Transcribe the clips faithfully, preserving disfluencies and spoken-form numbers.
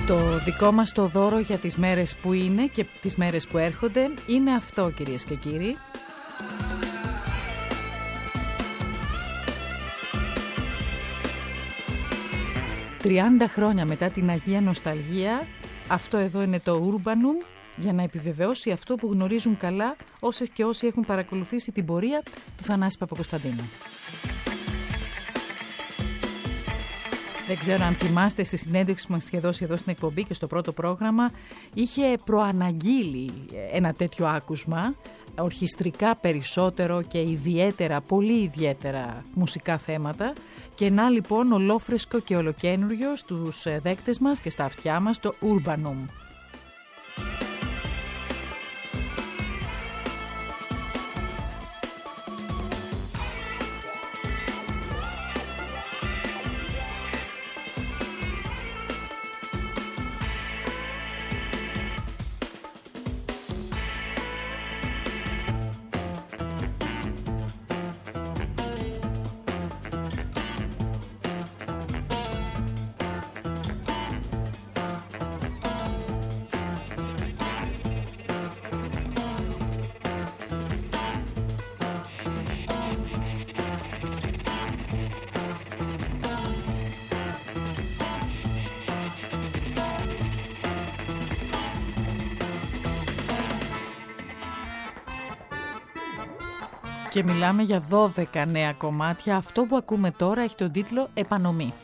Το δικό μας το δώρο για τις μέρες που είναι και τις μέρες που έρχονται είναι αυτό, κυρίες και κύριοι. τριάντα χρόνια μετά την Αγία Νοσταλγία, αυτό εδώ είναι το Urbanum, για να επιβεβαιώσει αυτό που γνωρίζουν καλά όσες και όσοι έχουν παρακολουθήσει την πορεία του Θανάση Παπακοσταντίνου. Δεν ξέρω αν θυμάστε, στη συνέντευξη που μας είχε δώσει εδώ στην εκπομπή και στο πρώτο πρόγραμμα, είχε προαναγγείλει ένα τέτοιο άκουσμα, ορχιστρικά περισσότερο και ιδιαίτερα, πολύ ιδιαίτερα μουσικά θέματα, και να λοιπόν ολόφρεσκο και ολοκένουργιο στους δέκτες μας και στα αυτιά μας, το Urbanum. Και μιλάμε για δώδεκα νέα κομμάτια. Αυτό που ακούμε τώρα έχει τον τίτλο «Επανομή».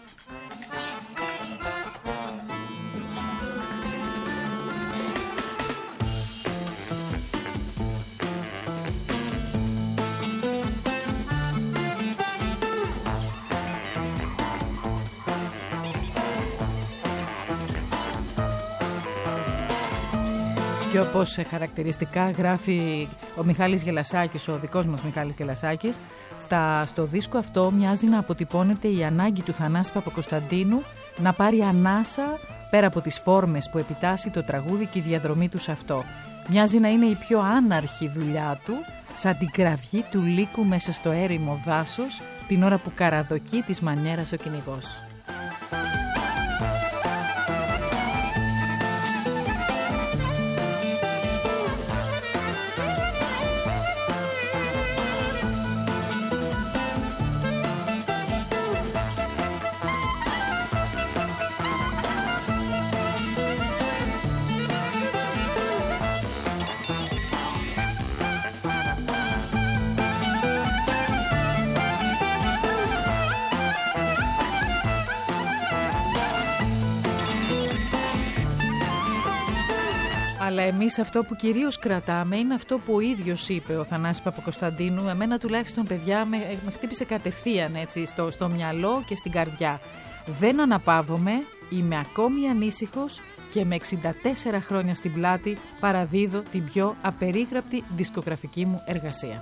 Και όπως χαρακτηριστικά γράφει ο Μιχάλης Γελασάκης, ο δικός μας Μιχάλης Γελασάκης, στα, στο δίσκο αυτό μοιάζει να αποτυπώνεται η ανάγκη του Θανάση Παπακοσταντίνου να πάρει ανάσα πέρα από τις φόρμες που επιτάσσει το τραγούδι και η διαδρομή του σε αυτό. Μοιάζει να είναι η πιο άναρχη δουλειά του, σαν την κραυγή του λύκου μέσα στο έρημο δάσος, την ώρα που καραδοκεί της μανιέρας ο κυνηγός. Αλλά εμείς αυτό που κυρίως κρατάμε είναι αυτό που ο ίδιος είπε ο Θανάσης Παπακοσταντίνου. Εμένα τουλάχιστον, παιδιά, με, με χτύπησε κατευθείαν έτσι, στο, στο μυαλό και στην καρδιά. Δεν αναπαύομαι, είμαι ακόμη ανήσυχος και με εξήντα τέσσερα χρόνια στην πλάτη παραδίδω την πιο απερίγραπτη δισκογραφική μου εργασία.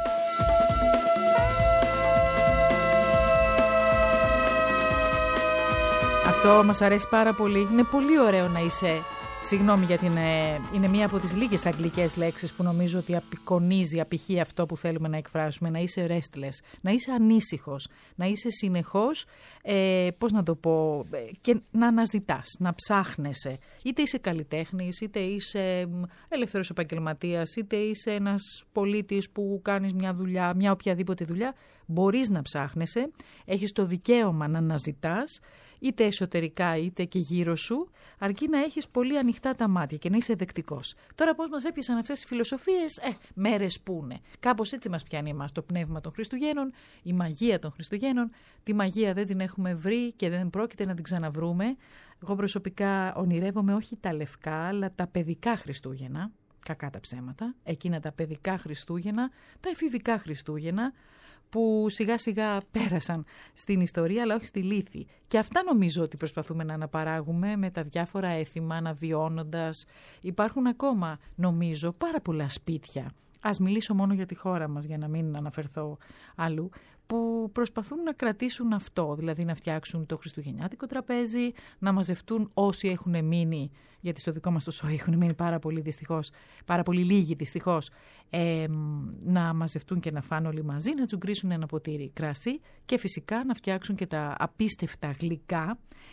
Αυτό μας αρέσει πάρα πολύ. Είναι πολύ ωραίο να είσαι... Συγγνώμη γιατί είναι, είναι μία από τις λίγες αγγλικές λέξεις που νομίζω ότι απεικονίζει, απηχεί αυτό που θέλουμε να εκφράσουμε. Να είσαι restless, να είσαι ανήσυχος, να είσαι συνεχώς, ε, πώς να το πω, και να αναζητάς, να ψάχνεσαι. Είτε είσαι καλλιτέχνης, είτε είσαι ελεύθερος επαγγελματίας, είτε είσαι ένας πολίτης που κάνεις μια δουλειά, μια οποιαδήποτε δουλειά, μπορείς να ψάχνεσαι, έχεις το δικαίωμα να αναζητάς, είτε εσωτερικά είτε και γύρω σου, αρκεί να έχεις πολύ ανοιχτά τα μάτια και να είσαι δεκτικός. Τώρα πώς μας έπιασαν αυτές οι φιλοσοφίες, ε, μέρες πούνε. Κάπως έτσι μας πιάνει εμάς το πνεύμα των Χριστουγέννων, η μαγεία των Χριστουγέννων. Τη μαγεία δεν την έχουμε βρει και δεν πρόκειται να την ξαναβρούμε. Εγώ προσωπικά ονειρεύομαι όχι τα λευκά, αλλά τα παιδικά Χριστούγεννα. Κακά τα ψέματα. Εκείνα τα παιδικά Χριστούγεννα, τα εφηβικά Χριστούγεννα, που σιγά σιγά πέρασαν στην ιστορία αλλά όχι στη λύθη. Και αυτά νομίζω ότι προσπαθούμε να αναπαράγουμε με τα διάφορα έθιμα, αναβιώνοντας. Υπάρχουν ακόμα, νομίζω, πάρα πολλά σπίτια. Ας μιλήσω μόνο για τη χώρα μας για να μην αναφερθώ αλλού, που προσπαθούν να κρατήσουν αυτό, δηλαδή να φτιάξουν το χριστουγεννιάτικο τραπέζι, να μαζευτούν όσοι έχουν μείνει, γιατί στο δικό μας το σόι έχουν μείνει πάρα πολύ δυστυχώς, πάρα πολύ λίγοι δυστυχώς, ε, να μαζευτούν και να φάνε όλοι μαζί, να τσουγκρίσουν ένα ποτήρι κρασί και φυσικά να φτιάξουν και τα απίστευτα γλυκά.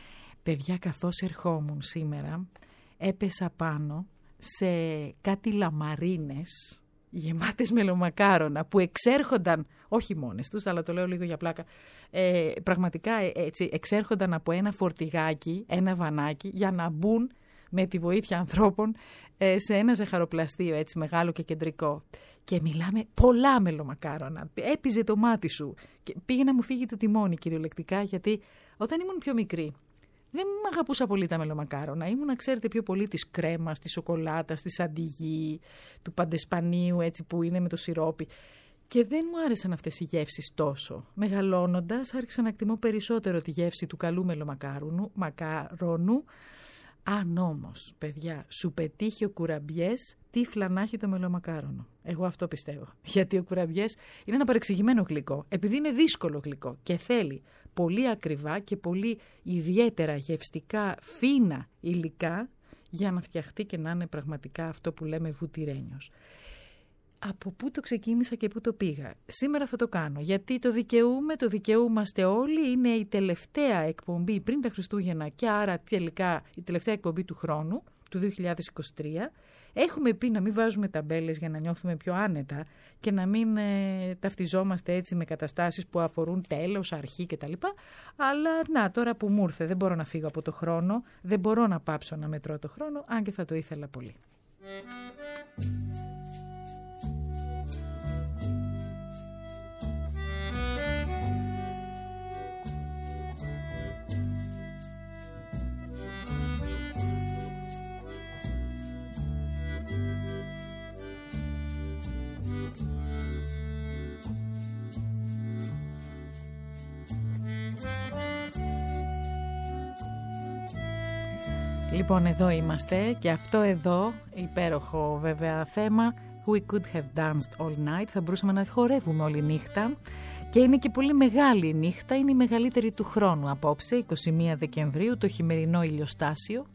Παιδιά, καθώς ερχόμουν σήμερα, έπεσα πάνω σε κάτι λαμαρίνες γεμάτες μελομακάρονα που εξέρχονταν, όχι μόνες τους, αλλά το λέω λίγο για πλάκα, ε, πραγματικά έτσι, εξέρχονταν από ένα φορτηγάκι, ένα βανάκι, για να μπουν με τη βοήθεια ανθρώπων ε, σε ένα ζαχαροπλαστείο έτσι μεγάλο και κεντρικό. Και μιλάμε πολλά μελομακάρονα. Έπιζε το μάτι σου. Και πήγε να μου φύγει το τιμόνι κυριολεκτικά, γιατί όταν ήμουν πιο μικρή δεν μου αγαπούσα πολύ τα μελομακάρονα. Ήμουν, ξέρετε, πιο πολύ της κρέμας, της σοκολάτας, της αντιγί, του παντεσπανίου έτσι που είναι με το σιρόπι. Και δεν μου άρεσαν αυτές οι γεύσεις τόσο. Μεγαλώνοντας άρχισα να εκτιμώ περισσότερο τη γεύση του καλού μελομακάρονου, μακαρόνου. Αν όμως, παιδιά, σου πετύχει ο κουραμπιές, τύφλα να έχει το μελομακάρονο. Εγώ αυτό πιστεύω. Γιατί ο κουραμπιές είναι ένα παρεξηγημένο γλυκό, επειδή είναι δύσκολο γλυκό και θέλει πολύ ακριβά και πολύ ιδιαίτερα γευστικά φίνα υλικά για να φτιαχτεί και να είναι πραγματικά αυτό που λέμε βουτυρένιος. Από πού το ξεκίνησα και πού το πήγα. Σήμερα θα το κάνω, γιατί το δικαιούμαι, το δικαιούμαστε όλοι. Είναι η τελευταία εκπομπή πριν τα Χριστούγεννα και άρα τελικά η τελευταία εκπομπή του χρόνου, του δύο χιλιάδες είκοσι τρία. Έχουμε πει να μην βάζουμε ταμπέλες για να νιώθουμε πιο άνετα και να μην ε, ταυτιζόμαστε έτσι με καταστάσεις που αφορούν τέλος, αρχή κτλ. Αλλά να, τώρα που μου ήρθε, δεν μπορώ να φύγω από το χρόνο, δεν μπορώ να πάψω να μετρώ το χρόνο, αν και θα το ήθελα πολύ. Λοιπόν, εδώ είμαστε και αυτό εδώ, υπέροχο βέβαια θέμα, We could have danced all night, θα μπορούσαμε να χορεύουμε όλη νύχτα και είναι και πολύ μεγάλη η νύχτα, είναι η μεγαλύτερη του χρόνου απόψε, εικοστή πρώτη Δεκεμβρίου, το χειμερινό ηλιοστάσιο.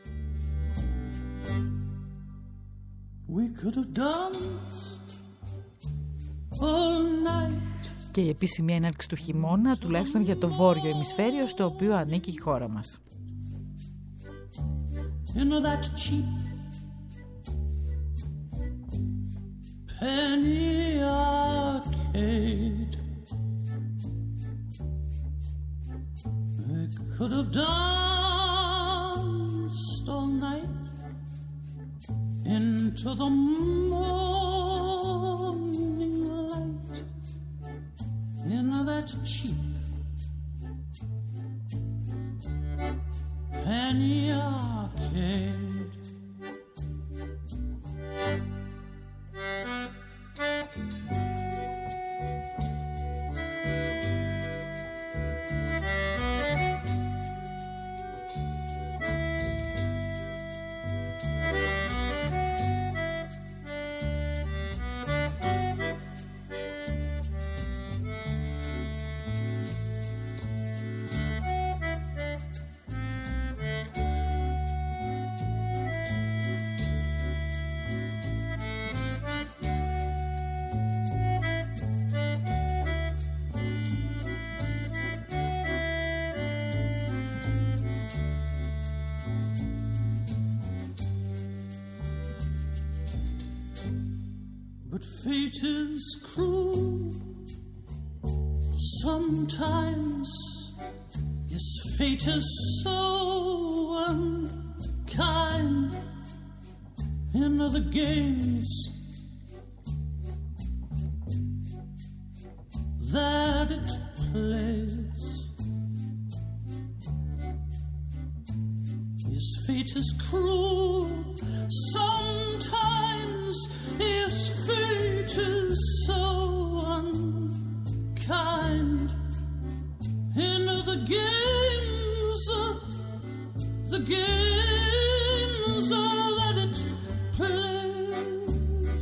We could have danced all night. Και η επίσημη έναρξη του χειμώνα, τουλάχιστον για το βόρειο ημισφαίριο, στο οποίο ανήκει η χώρα μας. In that cheap penny arcade, we could have danced all night into the morning light. In that cheap penny arcade. But fate is cruel sometimes. Yes, fate is so unkind in other games that it plays. Yes, fate is cruel sometimes. Yes, fate is so unkind in the games, the games that it plays.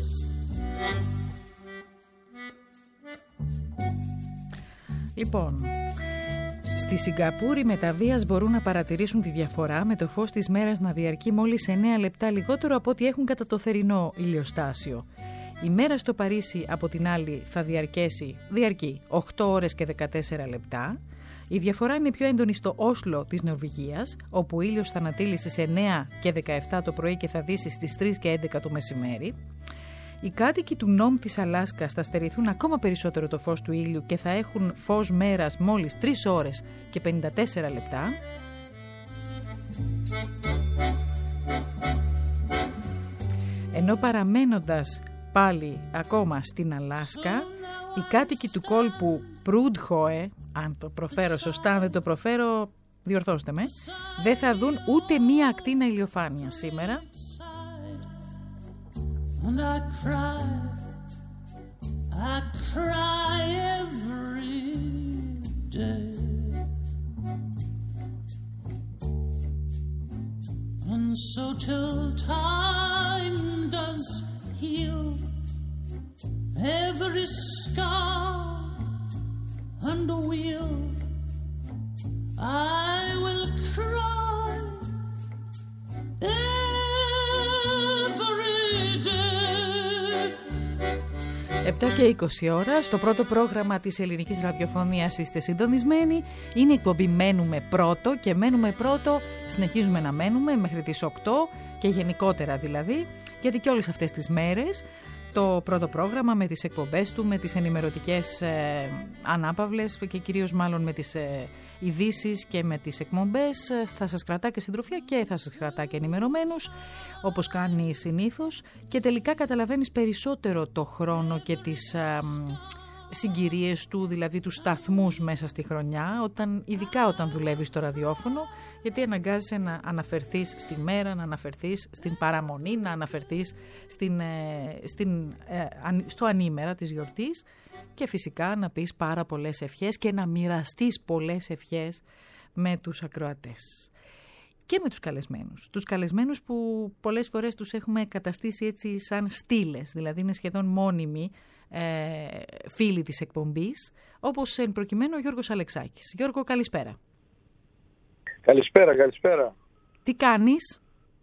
Λοιπόν, στη Σιγκαπούρη μεταβίας μπορούν να παρατηρήσουν τη διαφορά με το φως της μέρας να διαρκεί μόλις εννέα λεπτά λιγότερο από ό,τι έχουν κατά το θερινό ηλιοστάσιο. Η μέρα στο Παρίσι από την άλλη θα διαρκέσει, διαρκεί οκτώ ώρες και δεκατέσσερα λεπτά Η διαφορά είναι πιο έντονη στο Όσλο της Νορβηγίας, όπου ο ήλιος θα ανατείλει στις εννέα και δεκαεπτά το πρωί και θα δύσει στις τρεις και έντεκα το μεσημέρι. Οι κάτοικοι του Νόμ της Αλάσκας θα στερηθούν ακόμα περισσότερο το φως του ήλιου και θα έχουν φως μέρας μόλις τρεις ώρες και πενήντα τέσσερα λεπτά. Ενώ παραμένοντας πάλι ακόμα στην Αλάσκα, οι κάτοικοι του κόλπου Προύντχοε, αν το προφέρω σωστά, αν δεν το προφέρω διορθώστε με, δεν θα δουν ούτε μία ακτίνα ηλιοφάνεια σήμερα. And I cry, I cry every day. And so till time does heal every scar and wheel, I will cry every day. επτά και είκοσι ώρα, στο πρώτο πρόγραμμα της ελληνικής ραδιοφωνίας είστε συντονισμένοι. Είναι εκπομπή Μένουμε Πρώτο και μένουμε πρώτο, συνεχίζουμε να μένουμε μέχρι τις οκτώ και γενικότερα δηλαδή, γιατί και όλες αυτές τις μέρες το πρώτο πρόγραμμα με τις εκπομπές του, με τις ενημερωτικές ε, ανάπαυλες και κυρίως μάλλον με τις ε, ειδήσεις και με τις εκπομπές ε, θα σας κρατά και συντροφιά και θα σας κρατά και ενημερωμένους όπως κάνει συνήθως και τελικά καταλαβαίνεις περισσότερο το χρόνο και τις ε, συγκυρίες του, δηλαδή τους σταθμούς μέσα στη χρονιά, όταν, ειδικά όταν δουλεύεις στο ραδιόφωνο, γιατί αναγκάζεσαι να αναφερθείς στη μέρα, να αναφερθείς στην παραμονή, να αναφερθείς στην, στην, στο ανήμερα της γιορτής και φυσικά να πεις πάρα πολλές ευχές και να μοιραστείς πολλές ευχές με τους ακροατές. Και με τους καλεσμένους. Τους καλεσμένους που πολλές φορές τους έχουμε καταστήσει έτσι σαν στήλες, δηλαδή είναι σχεδόν μόνιμοι ε, φίλοι της εκπομπής, όπως εν προκειμένου ο Γιώργος Αλεξάκης. Γιώργο, καλησπέρα. Καλησπέρα, καλησπέρα. Τι κάνεις?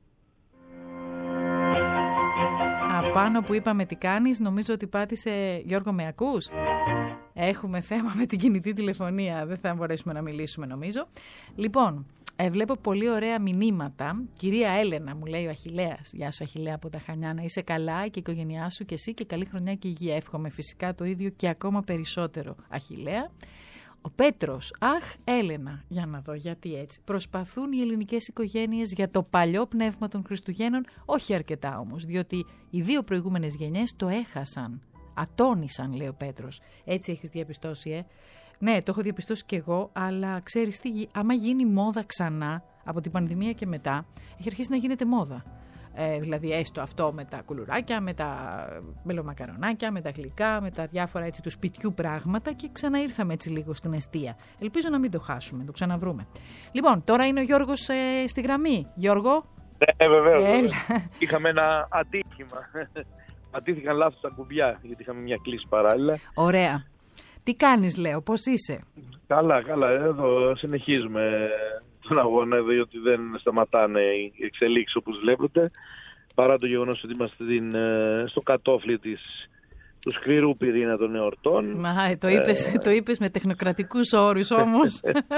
Απάνω που είπαμε τι κάνεις, νομίζω ότι πάτησε... Γιώργο, με ακούς? Έχουμε θέμα με την κινητή τηλεφωνία, δεν θα μπορέσουμε να μιλήσουμε νομίζω. Λοιπόν, ε, βλέπω πολύ ωραία μηνύματα. Κυρία Έλενα, μου λέει ο Αχιλλέας. Γεια σου Αχιλλέα από τα Χανιά, να είσαι καλά και η οικογένειά σου και εσύ και καλή χρονιά και υγεία. Εύχομαι φυσικά το ίδιο και ακόμα περισσότερο Αχιλλέα. Ο Πέτρος, αχ Έλενα, για να δω γιατί έτσι. Προσπαθούν οι ελληνικές οικογένειες για το παλιό πνεύμα των Χριστουγέννων, όχι αρκετά όμως, διότι οι δύο προηγούμενες γενιές το έχασαν. Ατώνησαν, λέει ο Πέτρος. Έτσι έχεις διαπιστώσει, ε. Ναι, το έχω διαπιστώσει κι εγώ, αλλά ξέρεις τι, άμα γίνει μόδα ξανά, από την πανδημία και μετά, έχει αρχίσει να γίνεται μόδα. Ε, δηλαδή έστω αυτό με τα κουλουράκια, με τα μελομακαρονάκια, με τα γλυκά, με τα διάφορα έτσι του σπιτιού πράγματα και ξαναήρθαμε έτσι λίγο στην εστία. Ελπίζω να μην το χάσουμε, να το ξαναβρούμε. Λοιπόν, τώρα είναι ο Γιώργος ε, στη γραμμή. Γιώργο. Ναι, βεβαίως. Είχαμε ένα ατύχημα. Πατήθηκαν λάθος τα κουμπιά, γιατί είχαμε μια κλίση παράλληλα. Ωραία. Τι κάνεις, λέω, πώς είσαι? Καλά, καλά. Εδώ συνεχίζουμε τον αγώνα, διότι δεν σταματάνε οι εξελίξεις όπως βλέπετε. Παρά το γεγονός ότι είμαστε την, στο κατόφλι της, του σκληρού πυρήνα των εορτών. Μα, το είπες, ε... το είπες με τεχνοκρατικούς όρους όμως.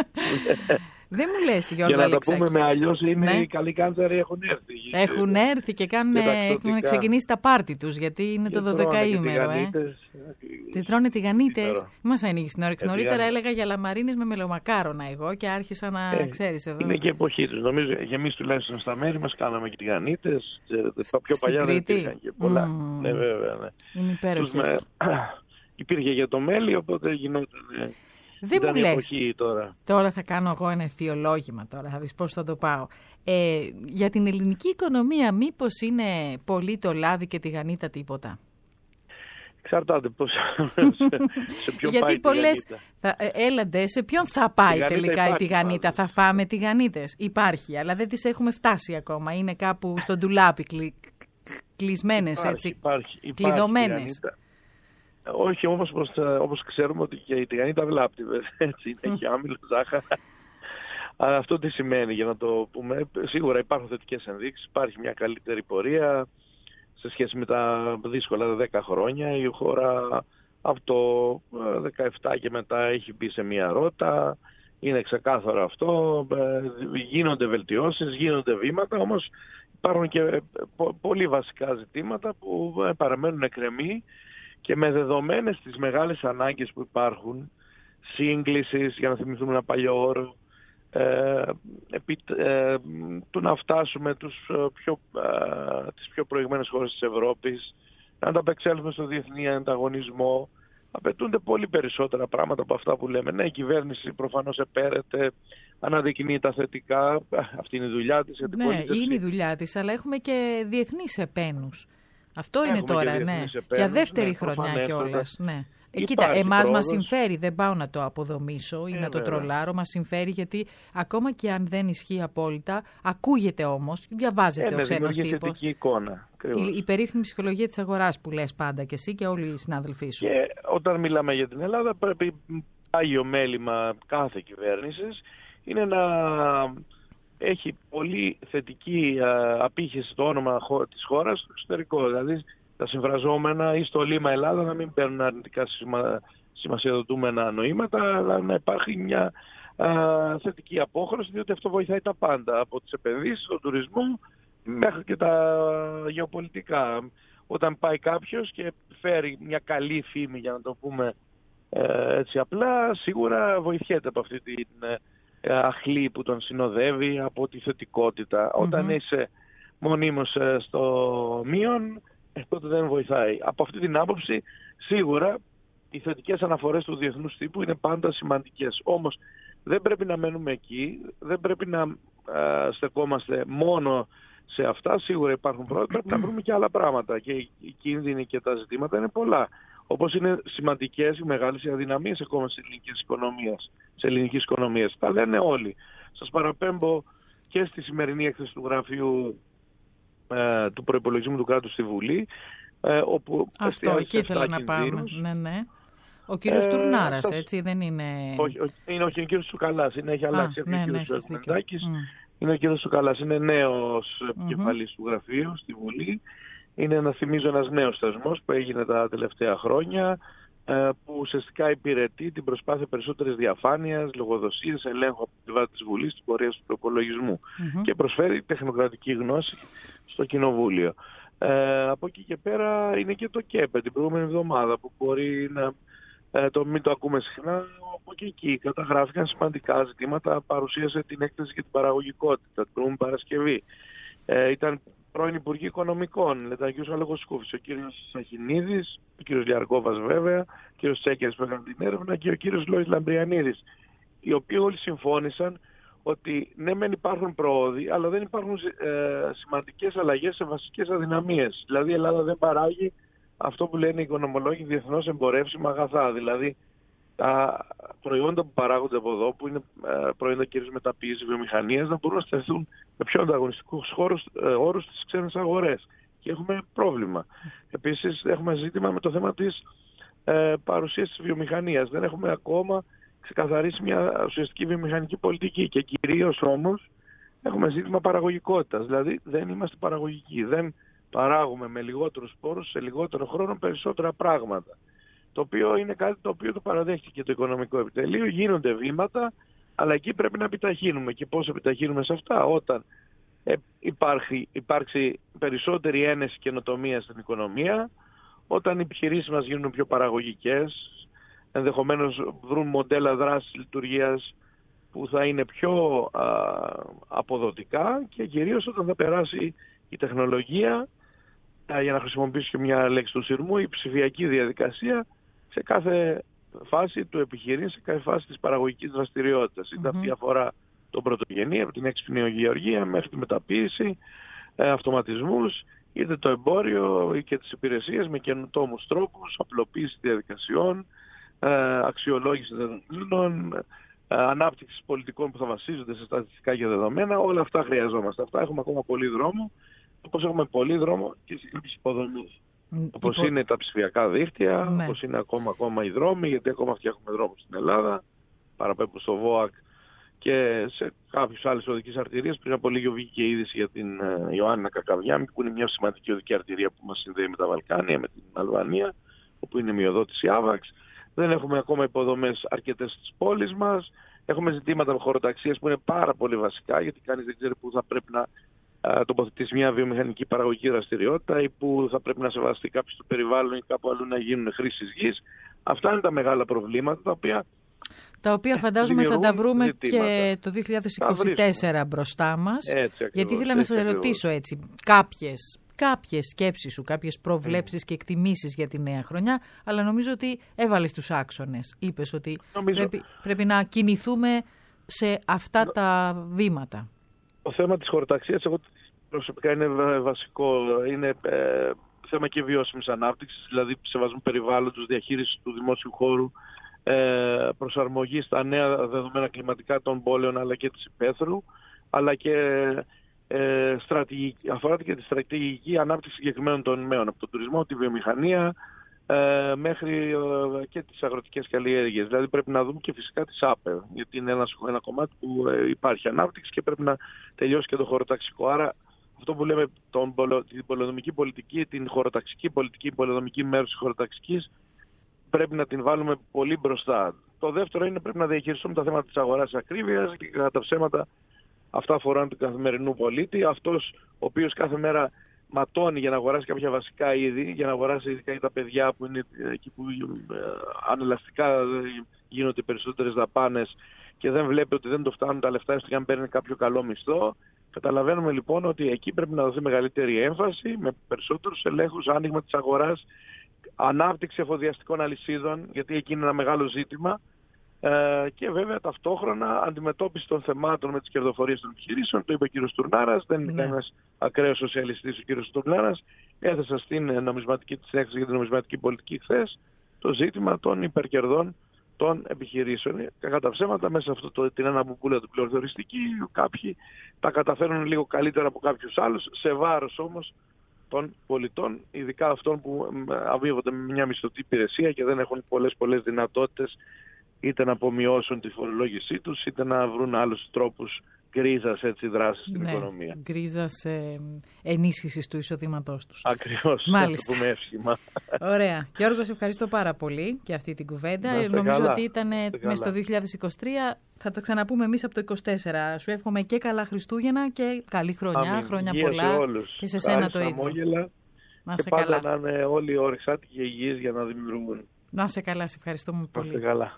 Δεν μου λες, Γιώργο Για να Αλεξάκη. τα πούμε με αλλιώς, είναι ναι. οι καλοί κάντσαροι έχουν έρθει. Έχουν έρθει και κάνουν, έχουν ξεκινήσει τα πάρτι τους, γιατί είναι και το δωδεκαήμερο. Ε. Τι τρώνε τηγανίτες. Μας ανοίγει την όρεξη. Νωρίτερα έλεγα για λαμαρίνες με μελομακάρονα εγώ και άρχισα να ε, ξέρεις εδώ. Είναι και εποχή τους. Νομίζω και εμείς τουλάχιστον στα μέρη μας κάναμε και τηγανίτες. Τα πιο παλιά δεν υπήρχαν και πολλά. Mm. Ναι, βέβαια. Ναι. Είναι υπέροχες. Υπήρχε για το μέλι, οπότε γινόταν. Δεν Ήταν μου λες. Τώρα. τώρα θα κάνω εγώ ένα αιθιολόγημα τώρα, θα δεις πώς θα το πάω. Ε, για την ελληνική οικονομία μήπως είναι πολύ το λάδι και τη γανίτα τίποτα? Εξαρτάται πώς, σε ποιον γιατί πάει πολλές, τη γανίτα. Θα, έλαντε, σε ποιον θα πάει τελικά υπάρχει, η τηγανίτα? Θα φάμε τηγανίτες? Υπάρχει, αλλά δεν τις έχουμε φτάσει ακόμα. Είναι κάπου στο ντουλάπι κλει, κλεισμένες, υπάρχει, έτσι, υπάρχει, υπάρχει, κλειδωμένες. Όχι όμως όπως ξέρουμε ότι και η τηγανίτα βλάπτει, έτσι, έχει άμυλο, ζάχαρα. Αλλά αυτό τι σημαίνει, για να το πούμε? Σίγουρα υπάρχουν θετικές ενδείξεις, υπάρχει μια καλύτερη πορεία σε σχέση με τα δύσκολα δέκα χρόνια. Η χώρα από το δεκαεπτά και μετά έχει μπει σε μια ρότα, Είναι ξεκάθαρο αυτό, γίνονται βελτιώσεις, γίνονται βήματα, όμως υπάρχουν και πολύ βασικά ζητήματα που παραμένουν εκκρεμεί και με δεδομένες τις μεγάλες ανάγκες που υπάρχουν, σύγκλησης, για να θυμηθούμε ένα παλιό όρο, ε, επί, ε, του να φτάσουμε τους πιο, ε, τις πιο προηγμένες χώρες της Ευρώπης, να ανταπεξέλθουμε στο διεθνή ανταγωνισμό. Απαιτούνται πολύ περισσότερα πράγματα από αυτά που λέμε. Ναι, η κυβέρνηση προφανώς επέρεται, αναδεικνύει τα θετικά. Αυτή είναι η δουλειά της. Ναι, είναι η δουλειά της, αλλά έχουμε και διεθνείς επένους. Αυτό έχουμε είναι τώρα, ναι. Επένους, για δεύτερη ναι, χρονιά κιόλας. Ναι. Ε, κοίτα, εμάς μας συμφέρει, δεν πάω να το αποδομήσω ή ε, να το βέβαια. τρολάρω, μας συμφέρει γιατί ακόμα και αν δεν ισχύει απόλυτα, ακούγεται όμως, διαβάζεται ε, ο ξένος τύπος. Εικόνα, η, η περίφημη ψυχολογία της αγοράς που λες πάντα και εσύ και όλοι οι συνάδελφοί σου. Και όταν μιλάμε για την Ελλάδα πρέπει άγιο μέλημα κάθε κυβέρνησης είναι να έχει πολύ θετική α, απήχηση στο όνομα της χώρας στο εξωτερικό, δηλαδή τα συμφραζόμενα ή στο λίμα Ελλάδα να μην παίρνουν αρνητικά σημα, σημασιοδοτούμενα νοήματα, αλλά να υπάρχει μια α, θετική απόχρωση, διότι αυτό βοηθάει τα πάντα, από τις επενδύσεις, τον τουρισμό, μέχρι και τα γεωπολιτικά. Όταν πάει κάποιος και φέρει μια καλή φήμη, για να το πούμε ε, έτσι απλά, σίγουρα βοηθιέται από αυτή την ε, αχλή που τον συνοδεύει, από τη θετικότητα. Mm-hmm. Όταν είσαι μονίμως ε, στο μείον, τότε δεν βοηθάει. Από αυτή την άποψη, σίγουρα, οι θετικές αναφορές του διεθνούς τύπου είναι πάντα σημαντικές. Όμως, δεν πρέπει να μένουμε εκεί, δεν πρέπει να α, στεκόμαστε μόνο σε αυτά. Σίγουρα υπάρχουν πρόβλημα, πρέπει να βρούμε και άλλα πράγματα. Και οι κίνδυνοι και τα ζητήματα είναι πολλά. Όπως είναι σημαντικές οι μεγάλες οι αδυναμίες ακόμα στις ελληνικές οικονομίες. Σε ελληνικές οικονομίες. Τα λένε όλοι. Σας παραπέμπω και στη σημερινή έκθεση του γραφείου Ε, του προϋπολογισμού του κράτους στη Βουλή, ε, όπου αυτό εκεί ήθελα να πάμε. Ναι, ναι. Ο κύριος ε, Τουρνάρας, σας... έτσι, δεν είναι... Όχι, όχι, είναι όχι, ο κύριος Τσουκαλάς, είναι, έχει αλλάξει. Α, ναι, ο κύριος ναι, Μεντάκης, mm. είναι ο κύριος Τσουκαλάς, είναι νέος mm-hmm. επικεφαλής του γραφείου στη Βουλή. Είναι, να θυμίζω, ένας νέος θεσμός που έγινε τα τελευταία χρόνια, που ουσιαστικά υπηρετεί την προσπάθεια περισσότερης διαφάνειας, λογοδοσίας, ελέγχου από την πλευρά της Βουλής, της πορείας του προπολογισμού mm-hmm. και προσφέρει τεχνοκρατική γνώση στο Κοινοβούλιο. Ε, από εκεί και πέρα είναι και το ΚΕΠΕ την προηγούμενη εβδομάδα που μπορεί να ε, το μην το ακούμε συχνά. Από εκεί, εκεί καταγράφηκαν σημαντικά ζητήματα, παρουσίασε την έκθεση για την παραγωγικότητα την προηγούμενη Παρασκευή. Ε, ήταν πρώην Υπουργοί Οικονομικών, ήταν ο κ. Αλεγοσκούφης, ο κ. Σαχινίδης, ο κ. Λιαρκόβας βέβαια, ο κ. Τσέκερης που έκανε την έρευνα και ο κ. Λόης Λαμπριανίδης, οι οποίοι όλοι συμφώνησαν ότι ναι μεν υπάρχουν πρόοδοι, αλλά δεν υπάρχουν ε, σημαντικές αλλαγές σε βασικές αδυναμίες. Δηλαδή η Ελλάδα δεν παράγει αυτό που λένε οι οικονομολόγοι διεθνώς εμπορεύσιμα αγαθά, δηλαδή τα προϊόντα που παράγονται από εδώ, που είναι ε, προϊόντα κυρίως μεταποίησης βιομηχανίας, να μπορούν να σταθούν με πιο ανταγωνιστικούς χώρους, ε, όρους στις ξένες αγορές. Και έχουμε πρόβλημα. Επίσης έχουμε ζήτημα με το θέμα της ε, παρουσίας της βιομηχανίας. Δεν έχουμε ακόμα ξεκαθαρίσει μια ουσιαστική βιομηχανική πολιτική και κυρίως όμως έχουμε ζήτημα παραγωγικότητας. Δηλαδή δεν είμαστε παραγωγικοί. Δεν παράγουμε με λιγότερους πόρους σε λιγότερο χρόνο περισσότερα πράγματα. Το οποίο είναι κάτι το οποίο το παραδέχτηκε το Οικονομικό Επιτελείο. Γίνονται βήματα, αλλά εκεί πρέπει να επιταχύνουμε. Και πώς επιταχύνουμε σε αυτά? Όταν ε, υπάρχει, υπάρξει περισσότερη ένεση καινοτομία στην οικονομία, όταν οι επιχειρήσεις μας γίνουν πιο παραγωγικές, ενδεχομένως βρουν μοντέλα δράσης λειτουργίας που θα είναι πιο α, αποδοτικά και κυρίως όταν θα περάσει η τεχνολογία, α, για να χρησιμοποιήσω και μια λέξη του σειρμού, η ψηφιακή διαδικασία σε κάθε φάση του επιχειρήν, σε κάθε φάση της παραγωγικής δραστηριότητας. Mm-hmm. Είτε αυτή αφορά τον πρωτογενή, από την έξυπνη γεωργία μέχρι τη μεταποίηση, ε, αυτοματισμούς, είτε το εμπόριο ή και τις υπηρεσίες με καινοτόμους τρόπους, απλοποίηση διαδικασιών, ε, αξιολόγηση δεδομένων, ε, ανάπτυξη πολιτικών που θα βασίζονται σε στατιστικά και δεδομένα. Όλα αυτά χρειαζόμαστε. Αυτά έχουμε ακόμα πολύ δρόμο, όπως έχουμε πολύ δρόμο και σε κάποιες υποδομές. Mm, όπως υπο... είναι τα ψηφιακά δίκτυα, ναι. όπως είναι ακόμα, ακόμα οι δρόμοι, γιατί ακόμα φτιάχνουμε δρόμους στην Ελλάδα, παραπέμπω στο ΒΟΑΚ και σε κάποιες άλλες οδικές αρτηρίες. Πριν από λίγο βγήκε η είδηση για την uh, Ιωάννινα Κακαβιάμι, που είναι μια σημαντική οδική αρτηρία που μας συνδέει με τα Βαλκάνια, με την Αλβανία, όπου είναι μειοδότηση άβαξ. Δεν έχουμε ακόμα υποδομές αρκετές στις πόλεις μας Έχουμε ζητήματα χωροταξίας που είναι πάρα πολύ βασικά, γιατί κανείς δεν ξέρει πού θα πρέπει να α, τοποθετήσει μια βιομηχανική παραγωγική δραστηριότητα ή πού θα πρέπει να σεβαστεί κάποιο το περιβάλλον ή κάπου αλλού να γίνουν χρήσεις γης. Αυτά είναι τα μεγάλα προβλήματα τα οποία. Τα οποία φαντάζομαι θα τα βρούμε ζητήματα. Και το δύο χιλιάδες είκοσι τέσσερα μπροστά μας. Έτσι, ακριβώς, γιατί ήθελα να σας ρωτήσω έτσι κάποιες, κάποιες σκέψεις σου, κάποιες προβλέψεις mm. και εκτιμήσεις για τη νέα χρονιά, αλλά νομίζω ότι έβαλες τους άξονες. Είπες ότι πρέπει, πρέπει να κινηθούμε σε αυτά Νο... τα βήματα. Το θέμα της χωροταξίας, εγώ προσωπικά είναι βασικό. Είναι ε, θέμα και βιώσιμης ανάπτυξης, δηλαδή σεβασμού περιβάλλοντος, διαχείρισης του δημόσιου χώρου, προσαρμογή στα νέα δεδομένα κλιματικά των πόλεων αλλά και της υπαίθρου, αλλά και ε, στρατηγική, αφορά και τη στρατηγική ανάπτυξη συγκεκριμένων τομέων, από τον τουρισμό, τη βιομηχανία ε, μέχρι ε, και τις αγροτικές καλλιέργειες. Δηλαδή πρέπει να δούμε και φυσικά τις ΑΠΕ, γιατί είναι ένα, ένα κομμάτι που ε, υπάρχει ανάπτυξη και πρέπει να τελειώσει και το χωροταξικό. Άρα αυτό που λέμε τον, την πολεοδομική πολιτική, την χωροταξική πολιτική, η πολεοδομική μέρος της χωροταξικής, πρέπει να την βάλουμε πολύ μπροστά. Το δεύτερο είναι πρέπει να διαχειριστούμε τα θέματα της αγοράς ακρίβειας και κατά τα ψέματα αυτά αφορούν τον καθημερινού πολίτη. Αυτός ο οποίος κάθε μέρα ματώνει για να αγοράσει κάποια βασικά είδη, για να αγοράσει ειδικά για τα παιδιά που είναι εκεί που ανελαστικά γίνονται περισσότερες δαπάνες και δεν βλέπει ότι δεν το φτάνουν τα λεφτά έστω και αν παίρνει κάποιο καλό μισθό. Καταλαβαίνουμε λοιπόν ότι εκεί πρέπει να δοθεί μεγαλύτερη έμφαση με περισσότερους ελέγχους, άνοιγμα της αγοράς, ανάπτυξη εφοδιαστικών αλυσίδων, γιατί εκεί είναι ένα μεγάλο ζήτημα, ε, και βέβαια ταυτόχρονα αντιμετώπιση των θεμάτων με τις κερδοφορίες των επιχειρήσεων. Το είπε ο κύριος Τουρνάρας, δεν είναι ναι. ένας ακραίος σοσιαλιστής ο κύριος Τουρνάρας. Έθεσα στην νομισματική της έκθεση για την νομισματική πολιτική χθες το ζήτημα των υπερκερδών των επιχειρήσεων. Κατά τα ψέματα, μέσα σε αυτό το, την αναμπουπούλα του πληροφοριστική, κάποιοι τα καταφέρουν λίγο καλύτερα από κάποιους άλλους, σε βάρος όμως των πολιτών, ειδικά αυτών που αμείβονται με μια μισθωτή υπηρεσία και δεν έχουν πολλές πολλές δυνατότητες είτε να απομειώσουν τη φορολόγησή τους, είτε να βρουν άλλους τρόπους γκρίζας έτσι δράσης στην ναι, οικονομία. Γκρίζας ε, ενίσχυσης του εισοδήματός τους. Ακριβώς, μάλιστα. Να το πούμε εύσχημα. Ωραία. Γιώργο, σε ευχαριστώ πάρα πολύ για αυτή την κουβέντα. Νομίζω καλά. ότι ήταν μέσα στο δύο χιλιάδες είκοσι τρία. Θα τα ξαναπούμε εμείς από το είκοσι τέσσερα. Σου εύχομαι και καλά Χριστούγεννα και καλή χρονιά, Αμήν. χρόνια Υγεία πολλά. Σε όλους. Και σε σένα το ίδιο. Να σε καλά. Και πάντα να είναι όλοι ορεξάτοι και υγιείς για να δημιουργούν. Να σε καλά, σε ευχαριστούμε πολύ. Να σε καλά.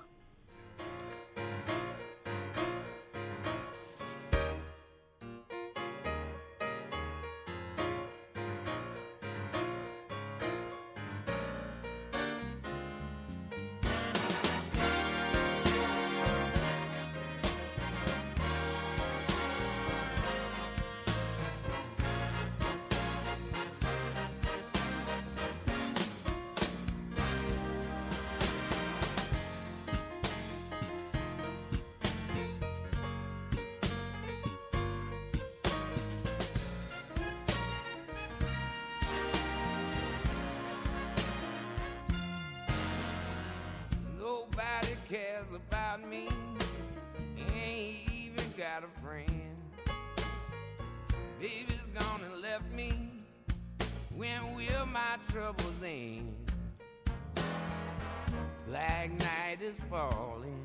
Cares about me, ain't even got a friend. Baby's gone and left me. When will my troubles end? Black night is falling.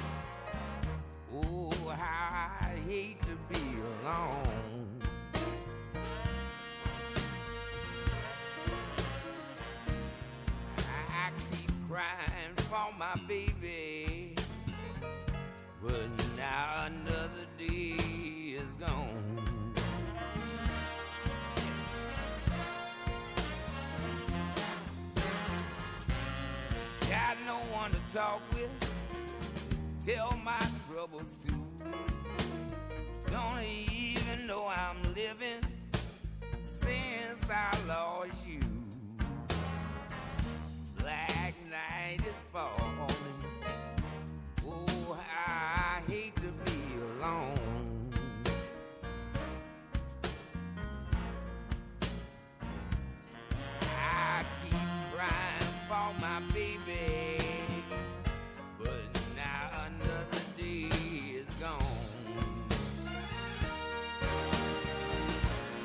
Oh, how I hate to be alone. I keep crying for my baby, but now another day is gone. Got no one to talk with, tell my troubles to. Don't even know I'm living since I lost you. Black night is falling. Oh, I hate to be alone. I keep crying for my baby, but now another day is gone.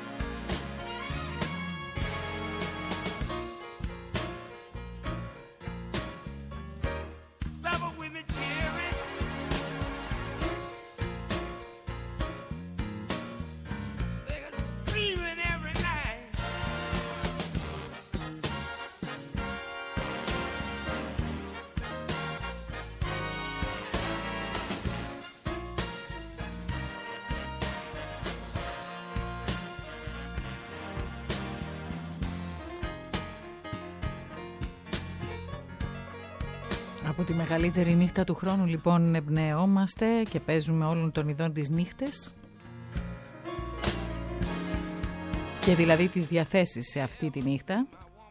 Από τη μεγαλύτερη νύχτα του χρόνου λοιπόν εμπνεόμαστε και παίζουμε όλων των ειδών τις νύχτες και δηλαδή τις διαθέσεις σε αυτή τη νύχτα.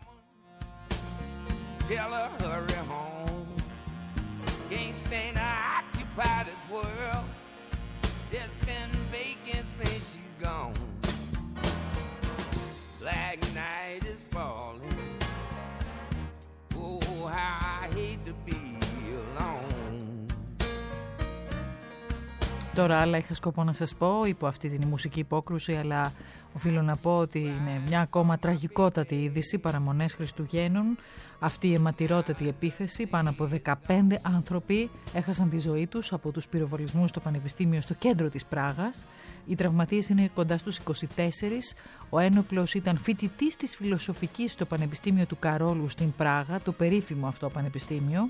Τώρα άλλα είχα σκοπό να σας πω υπό αυτή την μουσική υπόκρουση, αλλά οφείλω να πω ότι είναι μια ακόμα τραγικότατη είδηση, παραμονές Χριστουγέννων. Αυτή η αιματηρότατη επίθεση, πάνω από δεκαπέντε άνθρωποι έχασαν τη ζωή τους από τους πυροβολισμούς στο Πανεπιστήμιο στο κέντρο της Πράγας. Οι τραυματίες είναι κοντά στους είκοσι τέσσερις. Ο ένοπλος ήταν φοιτητής της φιλοσοφικής στο Πανεπιστήμιο του Καρόλου στην Πράγα, το περίφημο αυτό πανεπιστήμιο.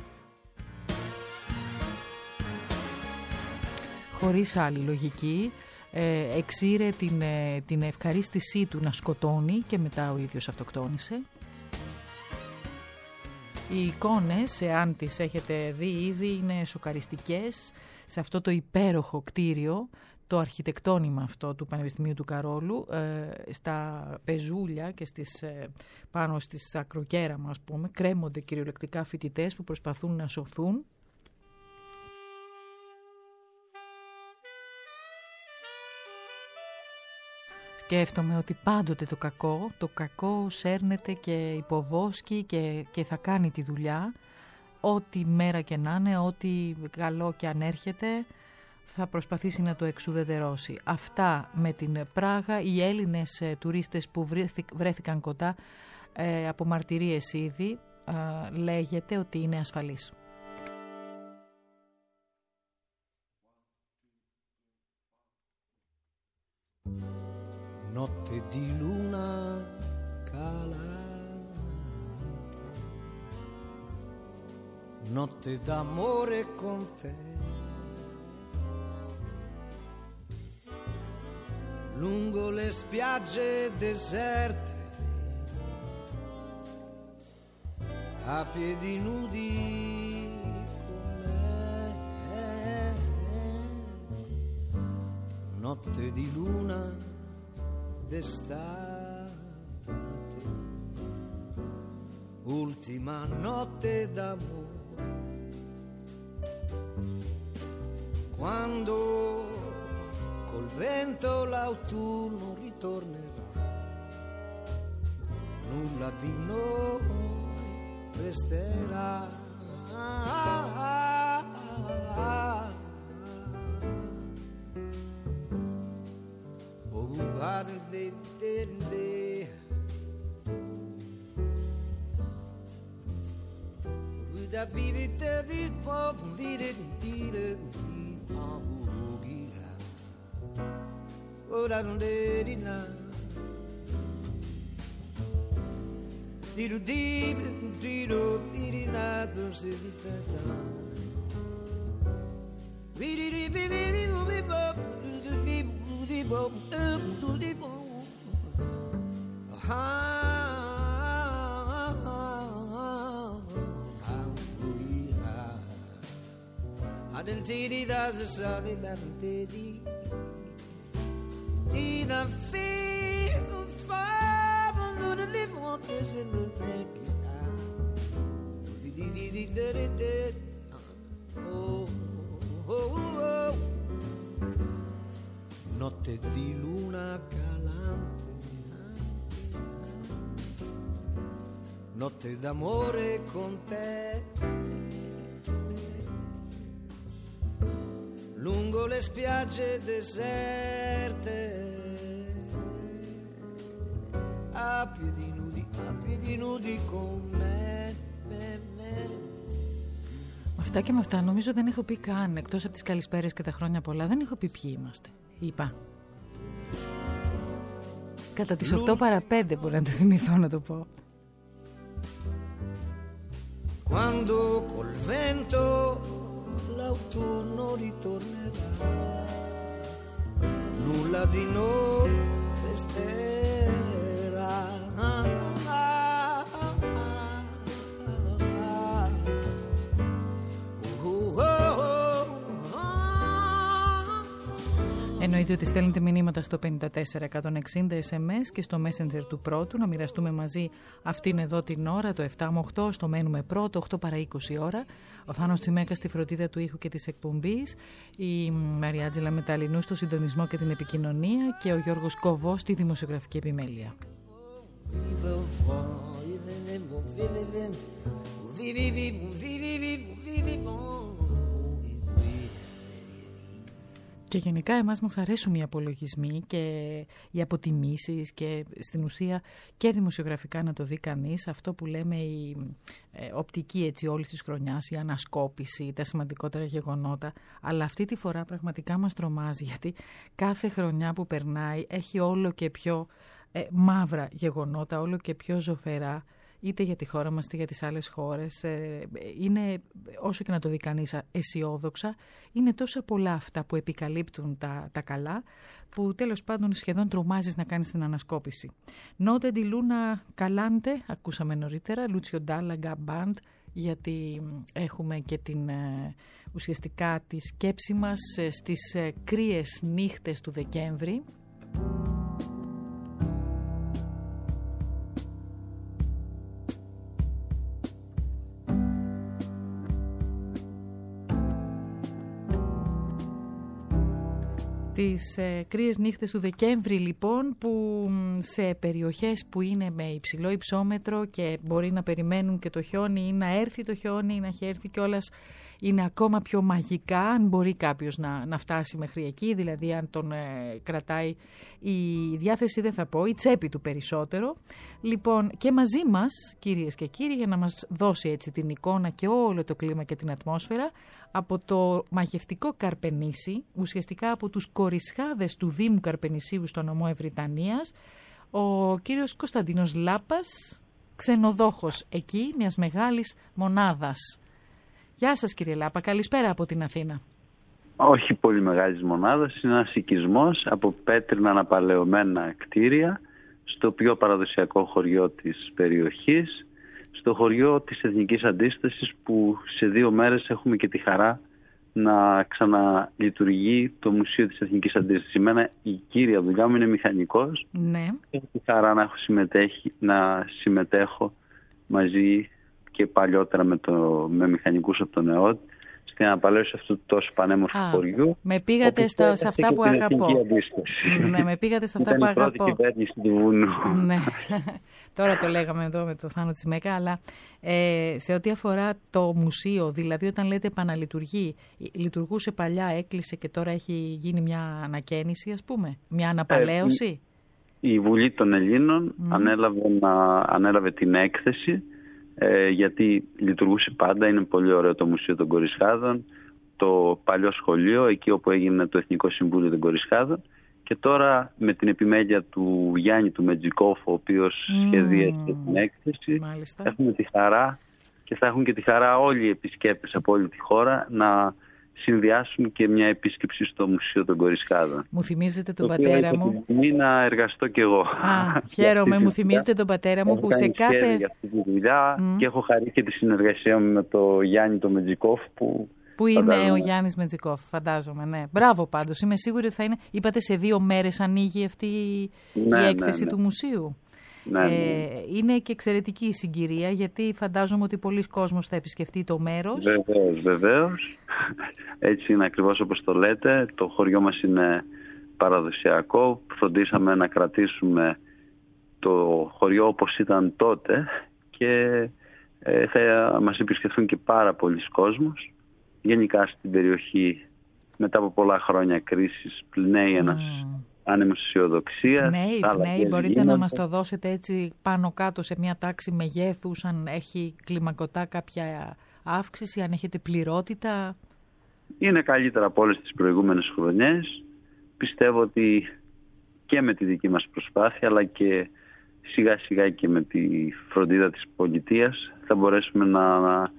Χωρίς άλλη λογική, ε, εξήρε την, ε, την ευχαρίστησή του να σκοτώνει και μετά ο ίδιος αυτοκτόνησε. Οι εικόνες, εάν τις έχετε δει ήδη, είναι σοκαριστικές. Σε αυτό το υπέροχο κτίριο, το αρχιτεκτόνημα αυτό του Πανεπιστημίου του Καρόλου, ε, στα πεζούλια και στις, ε, πάνω στις ακροκέραμα, ας πούμε, κρέμονται κυριολεκτικά φοιτητές που προσπαθούν να σωθούν. Σκέφτομαι ότι πάντοτε το κακό, το κακό σέρνεται και υποβόσκει και, και θα κάνει τη δουλειά. Ό,τι μέρα και να είναι, ό,τι καλό και αν έρχεται, θα προσπαθήσει να το εξουδετερώσει. Αυτά με την Πράγα, οι Έλληνες ε, τουρίστες που βρέθηκαν κοντά, ε, από μαρτυρίες ήδη, ε, λέγεται ότι είναι ασφαλείς. Notte di luna calante, notte d'amore con te, lungo le spiagge deserte, a piedi nudi con me, notte di luna d'estate, ultima notte d'amore, quando col vento l'autunno ritornerà, nulla di noi resterà. Da vivi te vi po vire dire di abugia ora non deri na diru di diru di na do se di ta viri di vivi vi vi po di di po do di po ha Adentidi das es sali dantedi Ina fi fava no de livontes in the neck di di di di di di oh oh oh notte di luna calante notte d'amore con te lungo le spiagge deserte a piedi nudi, a piedi nudi con me, me, me. Αυτά και με αυτά νομίζω δεν έχω πει καν, εκτός από τις καλησπέρες και τα χρόνια πολλά, δεν έχω πει ποιοι είμαστε. Είπα. Κατά τις οκτώ παρά πέντε μπορεί να το θυμηθώ να το πω. Quando col vento l'autunno ritornerà, nulla di noi resterà. Ξέρετε ότι στέλνετε μηνύματα στο πέντε τέσσερα εκατόν εξήντα ες εμ ες και στο Messenger του Πρώτου, να μοιραστούμε μαζί αυτήν εδώ την ώρα, το επτά με οκτώ, στο Μένουμε Πρώτο, οκτώ παρά είκοσι ώρα. Ο Θάνος Τσιμέκας στη φροντίδα του ήχου και της εκπομπής, η Μαριάτζελα Μεταλλινού στο συντονισμό και την επικοινωνία και ο Γιώργος Κοβός στη δημοσιογραφική επιμέλεια. Και γενικά εμάς μας αρέσουν οι απολογισμοί και οι αποτιμήσεις και στην ουσία και δημοσιογραφικά να το δει κανείς αυτό που λέμε η ε, οπτική έτσι όλης της χρονιάς, η ανασκόπηση, τα σημαντικότερα γεγονότα, αλλά αυτή τη φορά πραγματικά μας τρομάζει γιατί κάθε χρονιά που περνάει έχει όλο και πιο ε, μαύρα γεγονότα, όλο και πιο ζωφερά, είτε για τη χώρα μας είτε για τις άλλες χώρες. Είναι, όσο και να το δει κανείς αισιόδοξα, είναι τόσα πολλά αυτά που επικαλύπτουν τα, τα καλά, που τέλος πάντων σχεδόν τρομάζεις να κάνεις την ανασκόπηση. Νότε ντι Λούνα Καλάντε, ακούσαμε νωρίτερα, Λούτσιο Ντάλαγκα Μπαντ, γιατί έχουμε και την ουσιαστικά τη σκέψη μας στις κρύες νύχτες του Δεκέμβρη. Τις ε, κρύες νύχτες του Δεκέμβρη λοιπόν, που σε περιοχές που είναι με υψηλό υψόμετρο και μπορεί να περιμένουν και το χιόνι ή να έρθει το χιόνι ή να έχει έρθει κιόλας, είναι ακόμα πιο μαγικά αν μπορεί κάποιος να, να φτάσει μέχρι εκεί, δηλαδή αν τον ε, κρατάει η διάθεση, δεν θα πω, η τσέπη του περισσότερο. Λοιπόν, και μαζί μας, κυρίες και κύριοι, για να μας δώσει έτσι την εικόνα και όλο το κλίμα και την ατμόσφαιρα, από το μαγευτικό Καρπενήσι, ουσιαστικά από τους κορισχάδες του Δήμου Καρπενησίου στο νομό Ευρυτανίας, ο κύριος Κωνσταντίνος Λάπας, ξενοδόχος εκεί μιας μεγάλης μονάδας. Γεια σας κύριε Λάπα, καλησπέρα από την Αθήνα. Όχι πολύ μεγάλης μονάδας, είναι ένας οικισμός από πέτρινα αναπαλαιωμένα κτίρια στο πιο παραδοσιακό χωριό της περιοχής, στο χωριό της Εθνικής Αντίστασης, που σε δύο μέρες έχουμε και τη χαρά να ξαναλειτουργεί το Μουσείο της Εθνικής Αντίστασης. Εμένα η κύρια δουλειά μου είναι μηχανικός. Ναι. Έχω τη χαρά να, έχω συμμετέχει, να συμμετέχω μαζί και παλιότερα με, το, με μηχανικούς από τον ΕΟΤ στην αναπαλαίωση αυτού του τόσο πανέμορφου χωριού. Με πήγατε στα, σε αυτά που αγαπώ. Ναι, με πήγατε σε αυτά που αγαπώ. Ήταν η πρώτη κυβέρνηση του Βούνου. Ναι. Τώρα το λέγαμε εδώ με το Θάνο Τσιμέκα, αλλά ε, σε ό,τι αφορά το μουσείο, δηλαδή όταν λέτε επαναλειτουργεί, λειτουργούσε παλιά, έκλεισε και τώρα έχει γίνει μια ανακαίνιση, ας πούμε, μια αναπαλαίωση. Ε, η Βουλή των Ελλήνων mm. ανέλαβε, να, ανέλαβε την έκθεση, ε, γιατί λειτουργούσε πάντα, είναι πολύ ωραίο το Μουσείο των Κορισχάδων, το παλιό σχολείο, εκεί όπου έγινε το Εθνικό Συμβούλιο των Κορισχάδων. Και τώρα με την επιμέλεια του Γιάννη του Μετζικόφ, ο οποίος mm. σχεδίασε την έκθεση, Μάλιστα. έχουμε τη χαρά και θα έχουν και τη χαρά όλοι οι επισκέπτες από όλη τη χώρα να συνδυάσουν και μια επίσκεψη στο Μουσείο των Κορισχάδων. Μου θυμίζετε τον πατέρα μου. Μην να εργαστώ κι εγώ. Α, χαίρομαι, μου θυμίζετε τον πατέρα μου που σε κάθε... για αυτή τη δουλειά mm. και έχω χαρεί και τη συνεργασία μου με τον Γιάννη του Μετζικόφ που... Που είναι φαντάζομαι. Ο Γιάννης Μετζικόφ, φαντάζομαι, ναι. Μπράβο πάντως, είμαι σίγουρη ότι θα είναι... Είπατε σε δύο μέρες ανοίγει αυτή ναι, η έκθεση ναι, ναι. του μουσείου. Ναι, ναι. Ε, είναι και εξαιρετική η συγκυρία, γιατί φαντάζομαι ότι πολλοί κόσμος θα επισκεφτεί το μέρος. Βεβαίως, βεβαίως. Έτσι είναι ακριβώς όπως το λέτε. Το χωριό μας είναι παραδοσιακό. Φροντίσαμε να κρατήσουμε το χωριό όπως ήταν τότε και ε, θα μας επισκεφθούν και πάρα πολλοί κόσμος. Γενικά στην περιοχή, μετά από πολλά χρόνια κρίσης, πληνέει ένας mm. άνεμος αισιοδοξίας. Ναι, ναι, μπορείτε γίνονται. να μας το δώσετε έτσι πάνω κάτω σε μια τάξη μεγέθους, αν έχει κλιμακωτά κάποια αύξηση, αν έχετε πληρότητα. Είναι καλύτερα από όλες τις προηγούμενες χρονιές. Πιστεύω ότι και με τη δική μας προσπάθεια, αλλά και σιγά σιγά και με τη φροντίδα της πολιτείας θα μπορέσουμε να... να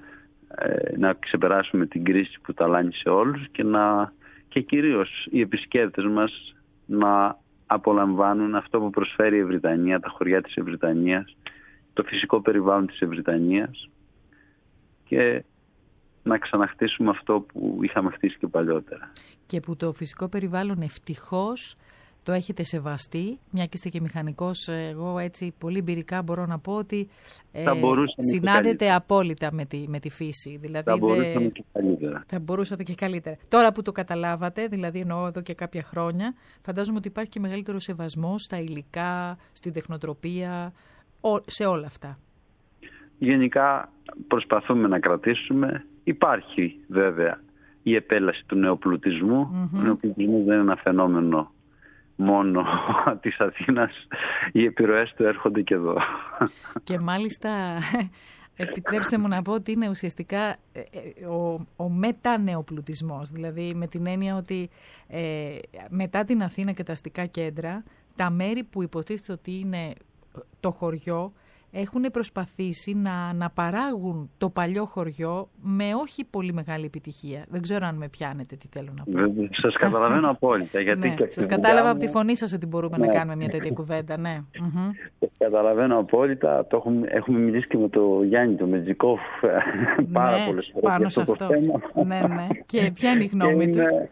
να ξεπεράσουμε την κρίση που ταλάνισε όλους και, να, και κυρίως οι επισκέπτες μας να απολαμβάνουν αυτό που προσφέρει η Ευρυτανία, τα χωριά της Ευρυτανίας, το φυσικό περιβάλλον της Ευρυτανίας και να ξαναχτίσουμε αυτό που είχαμε χτίσει και παλιότερα. Και που το φυσικό περιβάλλον ευτυχώς το έχετε σεβαστεί, μια και είστε και μηχανικός. Εγώ έτσι πολύ εμπειρικά μπορώ να πω ότι ε, συνάδετε απόλυτα με τη, με τη φύση. Δηλαδή, θα μπορούσαμε δε... και καλύτερα. Θα μπορούσατε και καλύτερα. Τώρα που το καταλάβατε, δηλαδή εννοώ εδώ και κάποια χρόνια, φαντάζομαι ότι υπάρχει και μεγαλύτερο σεβασμός στα υλικά, στην τεχνοτροπία, σε όλα αυτά. Γενικά προσπαθούμε να κρατήσουμε. Υπάρχει βέβαια η επέλαση του νεοπλουτισμού. Mm-hmm. Ο νεοπλουτισμός δεν είναι ένα φαινόμενο μόνο της Αθήνας, οι επιρροές του έρχονται και εδώ. Και μάλιστα επιτρέψτε μου να πω ότι είναι ουσιαστικά ο, ο μετανεοπλουτισμός, δηλαδή με την έννοια ότι ε, μετά την Αθήνα και τα αστικά κέντρα, τα μέρη που υποτίθεται ότι είναι το χωριό έχουν προσπαθήσει να, να παράγουν το παλιό χωριό με όχι πολύ μεγάλη επιτυχία. Δεν ξέρω αν με πιάνετε τι θέλω να πω. Σας καταλαβαίνω απόλυτα. Γιατί ναι, σας κατάλαβα μου... από τη φωνή σας ότι μπορούμε ναι. να κάνουμε μια τέτοια κουβέντα. Ναι. Σας καταλαβαίνω απόλυτα. Το έχουμε, έχουμε μιλήσει και με τον Γιάννη, τον Μετζικόφ, πάρα ναι, πολλές φορές. Πάνω σε αυτό. αυτό. ναι, ναι. Και ποια είναι η γνώμη του? Είναι...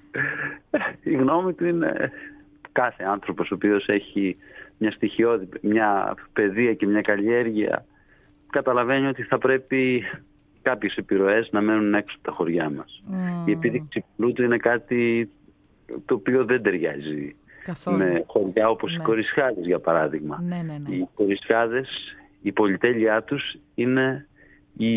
Η γνώμη του είναι κάθε άνθρωπος ο οποίος έχει μια στοιχειώδη, μια παιδεία και μια καλλιέργεια, καταλαβαίνει ότι θα πρέπει κάποιες επιρροές να μένουν έξω από τα χωριά μας. Mm. Η επίδειξη πλούτου είναι κάτι το οποίο δεν ταιριάζει καθόλου με χωριά όπως ναι. οι Κορισχάδες, για παράδειγμα. Ναι, ναι, ναι. Οι Κορισχάδες, η πολυτέλειά τους είναι η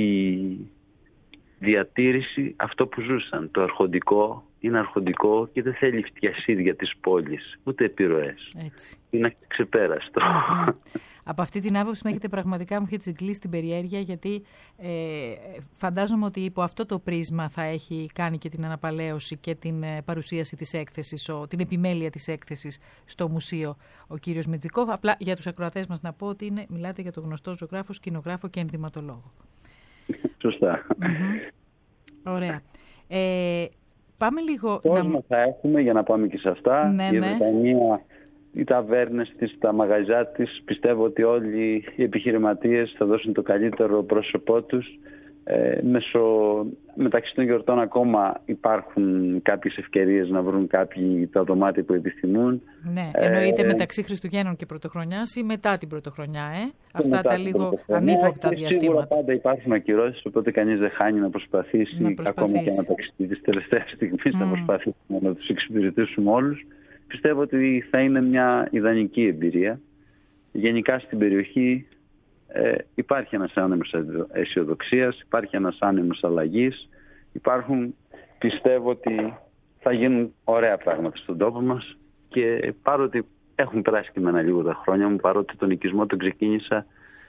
διατήρηση αυτό που ζούσαν. Το αρχοντικό είναι αρχοντικό και δεν θέλει φτιασίδια της πόλης, ούτε επιρροές. Έτσι. Είναι ξεπέραστο. Mm-hmm. Από αυτή την άποψη με έχετε πραγματικά, μου έχετε κλείσει την περιέργεια, γιατί ε, φαντάζομαι ότι υπό αυτό το πρίσμα θα έχει κάνει και την αναπαλαίωση και την ε, παρουσίαση της έκθεσης, ο, την επιμέλεια της έκθεσης στο μουσείο ο κύριος Μετζικόφ. Απλά για τους ακροατές μας να πω ότι είναι, μιλάτε για τον γνωστό ζωγράφο, σκηνογράφο και ενδυματολόγο. Σωστά. Mm-hmm. Ωραία. Ε, Πάμε λίγο Κόσμο να... θα έχουμε για να πάμε και σε αυτά. Ναι, η ναι. Βρετανία, οι ταβέρνες της, τα μαγαζιά της, πιστεύω ότι όλοι οι επιχειρηματίες θα δώσουν το καλύτερο πρόσωπό τους. Ε, μέσω, μεταξύ των γιορτών ακόμα υπάρχουν κάποιες ευκαιρίες να βρουν κάποιοι τα δωμάτια που επιθυμούν. Ναι, εννοείται ε, μεταξύ Χριστουγέννων και Πρωτοχρονιάς ή μετά την Πρωτοχρονιά, ε? Αυτά τα λίγο ανύποπτα διαστήματα. Σίγουρα πάντα υπάρχουν ακυρώσεις, οπότε κανείς δεν χάνει να προσπαθήσει, να προσπαθήσει. ακόμα και να ταξιδεύει τις τελευταίες στιγμές mm. να προσπαθήσουμε να τους εξυπηρετήσουμε όλους. Πιστεύω ότι θα είναι μια ιδανική εμπειρία. Γενικά στην περιοχή Ε, υπάρχει ένας άνεμος αισιοδοξίας, υπάρχει ένας άνεμος αλλαγής, υπάρχουν, πιστεύω ότι θα γίνουν ωραία πράγματα στον τόπο μας, και παρότι έχουν περάσει και εμένα λίγο τα χρόνια μου, παρότι τον οικισμό τον ξεκίνησα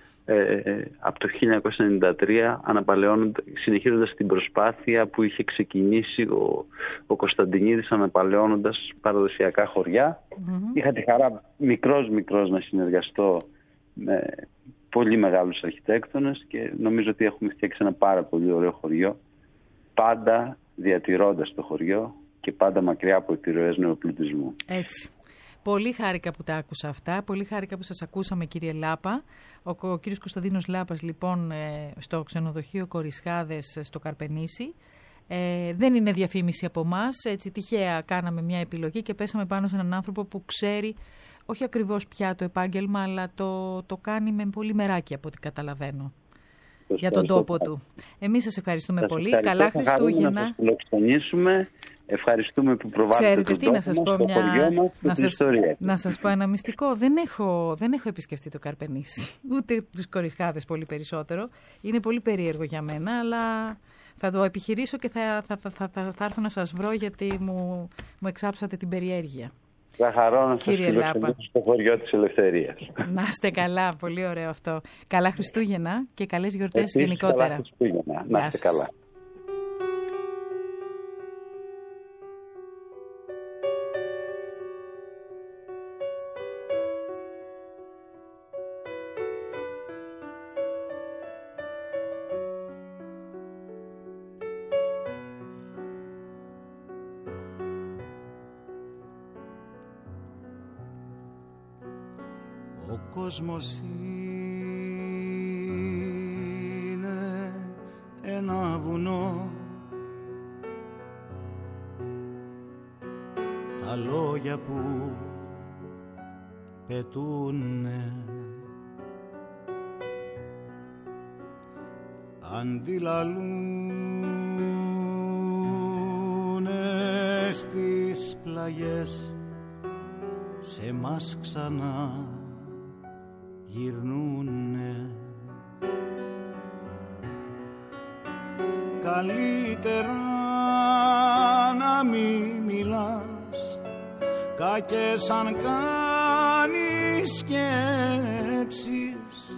ε, από το χίλια εννιακόσια ενενήντα τρία, συνεχίζοντας την προσπάθεια που είχε ξεκινήσει ο, ο Κωνσταντινίδης, αναπαλαιώνοντας παραδοσιακά χωριά. Mm-hmm. Είχα τη χαρά μικρός μικρός να συνεργαστώ με πολύ μεγάλους αρχιτέκτονες και νομίζω ότι έχουμε φτιάξει ένα πάρα πολύ ωραίο χωριό, πάντα διατηρώντας το χωριό και πάντα μακριά από επιρροές νεοπλουτισμού. Έτσι. Πολύ χάρηκα που τα άκουσα αυτά, πολύ χάρηκα που σας ακούσαμε, κύριε Λάπα. Ο, ο κύριος Κωνσταντίνος Λάπας, λοιπόν, στο ξενοδοχείο Κορισχάδες στο Καρπενήσι. Ε, δεν είναι διαφήμιση από εμάς, έτσι τυχαία κάναμε μια επιλογή και πέσαμε πάνω σε έναν άνθρωπο που ξέρει όχι ακριβώς πια το επάγγελμα, αλλά το, το κάνει με πολύ μεράκι από ό,τι καταλαβαίνω. Σας για τον τόπο του. Εμείς σας ευχαριστούμε σας πολύ. Καλά Χριστούγεννα. Να σας φιλοξενήσουμε. Ευχαριστούμε που προβάλλετε Ξέρετε, τον τι, τόπο να σας μας, πω το μια... χωριό μας, να την σας... ιστορία. Να σας πω ένα μυστικό. Δεν έχω, δεν έχω επισκεφτεί το Καρπενήσι, ούτε τους Κορισχάδες πολύ περισσότερο. Είναι πολύ περίεργο για μένα, αλλά θα το επιχειρήσω και θα, θα, θα, θα, θα, θα έρθω να σας βρω, γιατί μου, μου εξάψατε την περιέργεια. Θα χαρώ να σας φιλοξενήσω στο χωριό της Ελευθερίας. Να είστε καλά, πολύ ωραίο αυτό. Καλά Χριστούγεννα και καλές γιορτές Επίσης, γενικότερα. Καλά Χριστούγεννα, να είστε καλά. Ο κόσμος είναι ένα βουνό. Τα λόγια που πετούνε αντιλαλούνε στις πλαγιές, σε μας ξανά γυρνούνε. Καλύτερα να μη μιλάς, κακές αν κάνεις σκέψεις.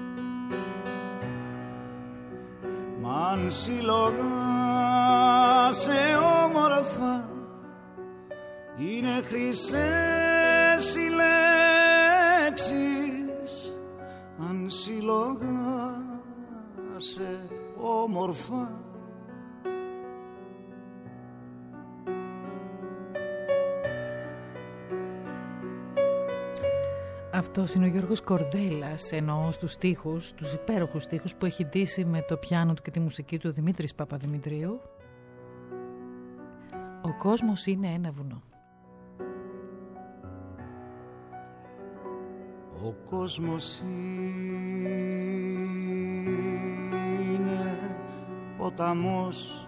Μ' αν συλλογάσαι όμορφα, είναι χρυσές οι λέξεις. Αν συλλογάσαι όμορφα, αυτός είναι ο Γιώργος Κορδέλας, εννοώ στους στίχους, τους υπέροχους στίχους που έχει ντύσει με το πιάνο του και τη μουσική του Δημήτρης Παπαδημητρίου. Ο κόσμος είναι ένα βουνό. Ο κόσμος είναι ποταμός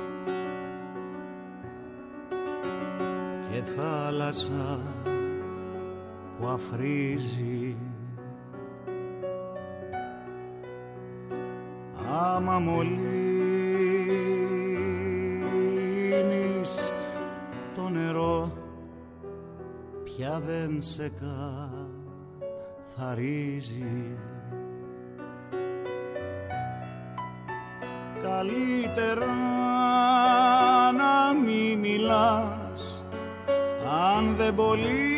και θάλασσα που αφρίζει. Άμα μολύνεις το νερό, πια δεν σε καθαρίζει. Καλύτερα να μη μιλάς, αν δεν πολύ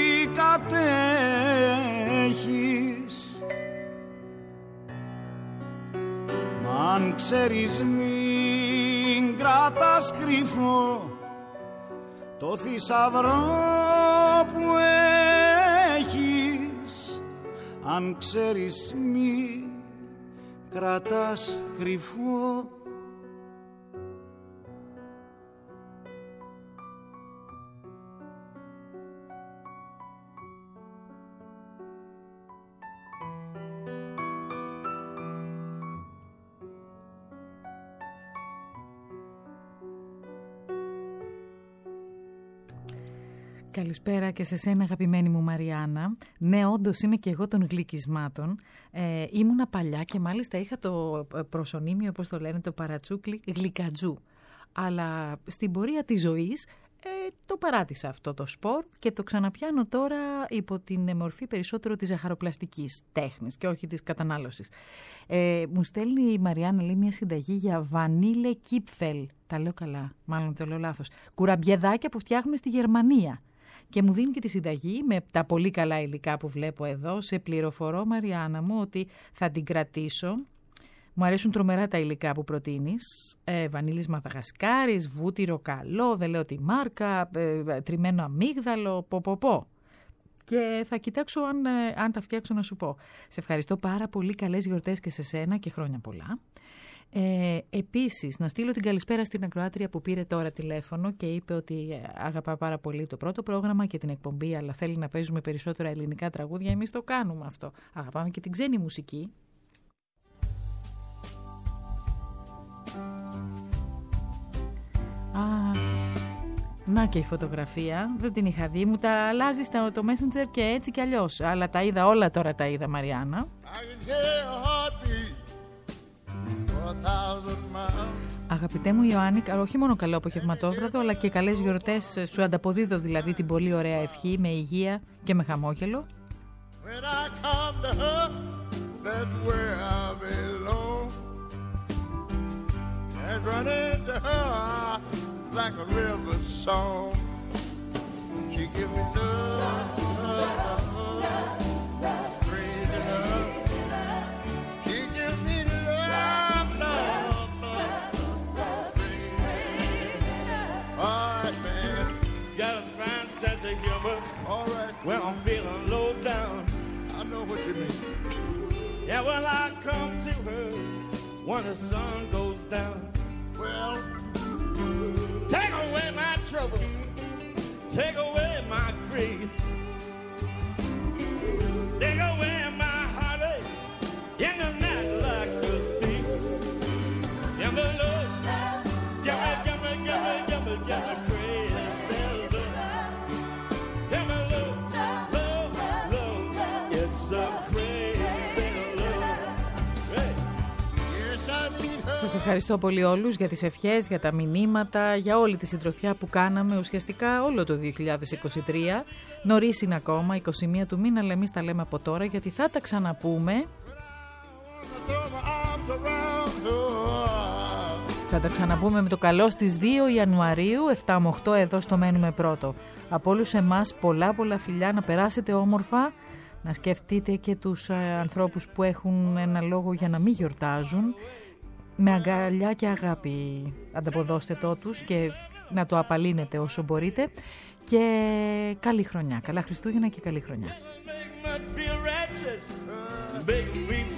κατέχεις. Μ' αν ξέρεις μην κρατάς κρυφό το θησαυρό που έχεις. Αν ξέρεις μην κρατάς κρυφό. Καλησπέρα και σε σένα, αγαπημένη μου Μαριάννα. Ναι, όντως είμαι και εγώ των γλυκισμάτων. Ε, ήμουνα παλιά και μάλιστα είχα το προσωνύμιο, όπως το λένε, το παρατσούκλι γλυκατζού. Αλλά στην πορεία της ζωής ε, το παράτησα αυτό το σπορ και το ξαναπιάνω τώρα υπό την μορφή περισσότερο της ζαχαροπλαστικής τέχνης και όχι της κατανάλωσης. Ε, μου στέλνει η Μαριάννα, λέει, μια συνταγή για βανίλε κίπφελ. Τα λέω καλά, μάλλον το λέω λάθος. Κουραμπιεδάκια που φτιάχνουμε στη Γερμανία. Και μου δίνει και τη συνταγή με τα πολύ καλά υλικά που βλέπω εδώ. Σε πληροφορώ, Μαριάννα μου, ότι θα την κρατήσω. Μου αρέσουν τρομερά τα υλικά που προτείνεις. Ε, βανίλης Μαδαγασκάρης, βούτυρο καλό, δεν λέω τη μάρκα, ε, τριμμένο αμύγδαλο, πω πω πω. Και θα κοιτάξω αν, ε, αν τα φτιάξω να σου πω. Σε ευχαριστώ πάρα πολύ, καλές γιορτές και σε σένα και χρόνια πολλά. Ε, επίσης, να στείλω την καλησπέρα στην ακροάτρια που πήρε τώρα τηλέφωνο και είπε ότι αγαπά πάρα πολύ το πρώτο πρόγραμμα και την εκπομπή, αλλά θέλει να παίζουμε περισσότερα ελληνικά τραγούδια. Εμείς το κάνουμε αυτό. Αγαπάμε και την ξένη μουσική. Α, να και η φωτογραφία, δεν την είχα δει, μου τα αλλάζει στο το Messenger και έτσι κι αλλιώς, αλλά τα είδα όλα τώρα, τα είδα, Μαριάννα. Αγαπητέ μου Ιωάννη, όχι μόνο καλό αποχευματόβραδο, αλλά και καλές γιορτές. Σου ανταποδίδω δηλαδή την πολύ ωραία ευχή, με υγεία και με χαμόγελο. All right. Well, I'm feeling low down. I know what you mean. Yeah, well, I come to her when the sun goes down. Well, take away my trouble, take away my grief, take away my heartache in the night like a thief. Give me love, give me, give me, give me, give me, give me crazy love. Give me love, love, love, it's so crazy love. Hey. Yes, I need her. Σας ευχαριστώ πολύ όλους για τις ευχές, για τα μηνύματα, για όλη τη συντροφιά που κάναμε ουσιαστικά όλο το δύο χιλιάδες είκοσι τρία. Νωρίς είναι ακόμα, είκοσι μία του μήνα, αλλά εμείς τα λέμε από τώρα γιατί θα τα ξαναπούμε. Θα τα ξαναπούμε με το καλό στις δύο Ιανουαρίου, επτά με οκτώ εδώ στο Μένουμε Πρώτο. Από όλους εμάς πολλά πολλά φιλιά, να περάσετε όμορφα, να σκεφτείτε και τους ε, ανθρώπους που έχουν ένα λόγο για να μην γιορτάζουν. Με αγκαλιά και αγάπη ανταποδώστε το τους και να το απαλύνετε όσο μπορείτε. Και καλή χρονιά, καλά Χριστούγεννα και καλή χρονιά.